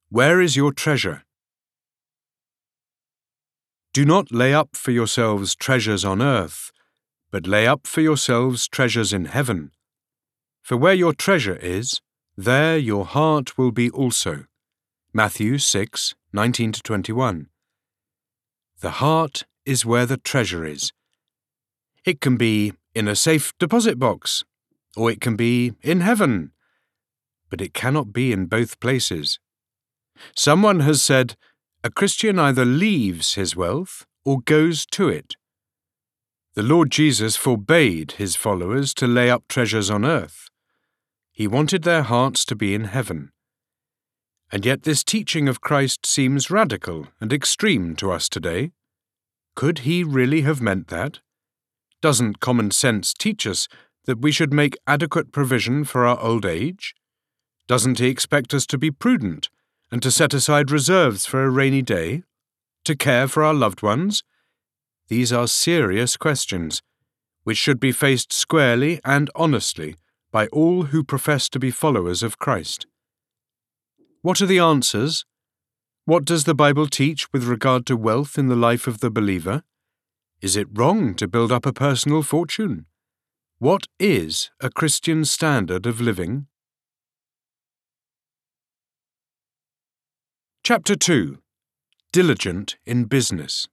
Where is your treasure? Do not lay up for yourselves treasures on earth, but lay up for yourselves treasures in heaven. For where your treasure is, there your heart will be also. Matthew 6:19-21. The heart is where the treasure is. It can be in a safe deposit box, or it can be in heaven, but it cannot be in both places. Someone has said, a Christian either leaves his wealth or goes to it. The Lord Jesus forbade his followers to lay up treasures on earth. He wanted their hearts to be in heaven. And yet this teaching of Christ seems radical and extreme to us today. Could he really have meant that? Doesn't common sense teach us that we should make adequate provision for our old age? Doesn't he expect us to be prudent and to set aside reserves for a rainy day? To care for our loved ones? These are serious questions, which should be faced squarely and honestly by all who profess to be followers of Christ. What are the answers? What does the Bible teach with regard to wealth in the life of the believer? Is it wrong to build up a personal fortune? What is a Christian standard of living? Chapter 2. Diligent in Business.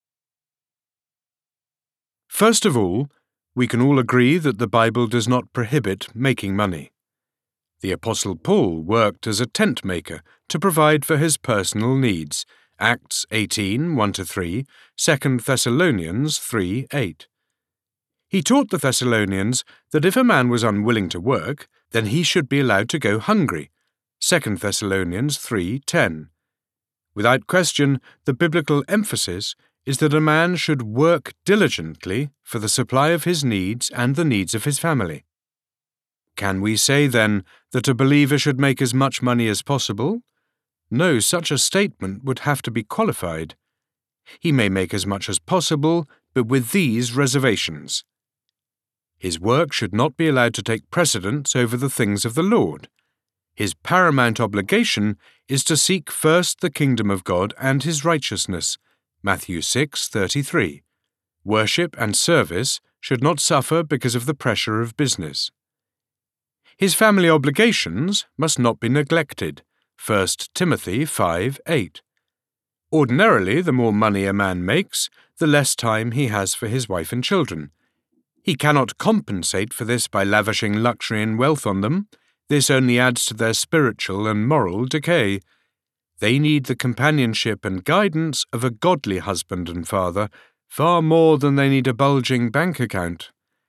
First of all, we can all agree that the Bible does not prohibit making money. The Apostle Paul worked as a tent maker to provide for his personal needs. Acts 18:1-3, 2 Thessalonians 3:8. He taught the Thessalonians that if a man was unwilling to work, then he should be allowed to go hungry. 2 Thessalonians 3:10. Without question, the biblical emphasis is that a man should work diligently for the supply of his needs and the needs of his family. Can we say, then, that a believer should make as much money as possible? No, such a statement would have to be qualified. He may make as much as possible, but with these reservations. His work should not be allowed to take precedence over the things of the Lord. His paramount obligation is to seek first the kingdom of God and his righteousness. Matthew 6:33. Worship and service should not suffer because of the pressure of business. His family obligations must not be neglected. 1 Timothy 5:8. Ordinarily, the more money a man makes, the less time he has for his wife and children. He cannot compensate for this by lavishing luxury and wealth on them. This only adds to their spiritual and moral decay. They need the companionship and guidance of a godly husband and father far more than they need a bulging bank account.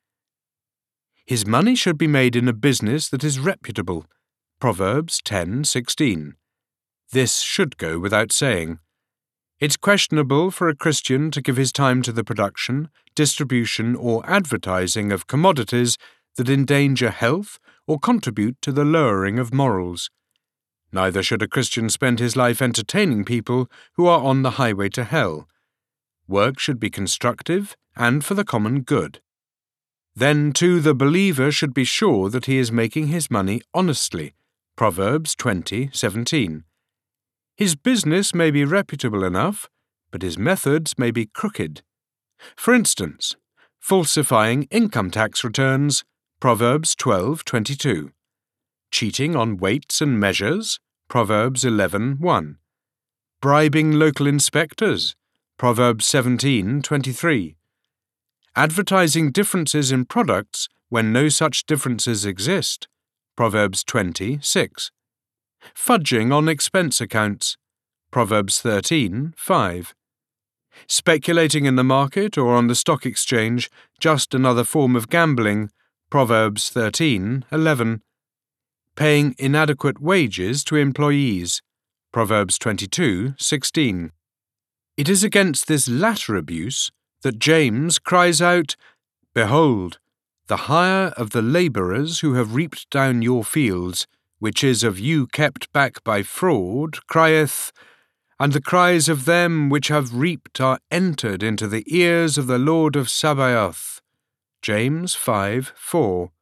His money should be made in a business that is reputable. Proverbs 10:16. This should go without saying. It's questionable for a Christian to give his time to the production, distribution, or advertising of commodities that endanger health or contribute to the lowering of morals. Neither should a Christian spend his life entertaining people who are on the highway to hell. Work should be constructive and for the common good. Then, too, the believer should be sure that he is making his money honestly. Proverbs 20:17. His business may be reputable enough, but his methods may be crooked. For instance, falsifying income tax returns. Proverbs 12:22. Cheating on weights and measures. Proverbs 11:1. Bribing local inspectors. Proverbs 17:23. Advertising differences in products when no such differences exist. Proverbs 20:6. Fudging on expense accounts. Proverbs 13:5. Speculating in the market or on the stock exchange, just another form of gambling. Proverbs 13:11. Paying inadequate wages to employees. Proverbs 22:16. It is against this latter abuse that James cries out, "Behold, the hire of the labourers who have reaped down your fields, which is of you kept back by fraud, crieth, and the cries of them which have reaped are entered into the ears of the Lord of Sabaoth." James 5:4.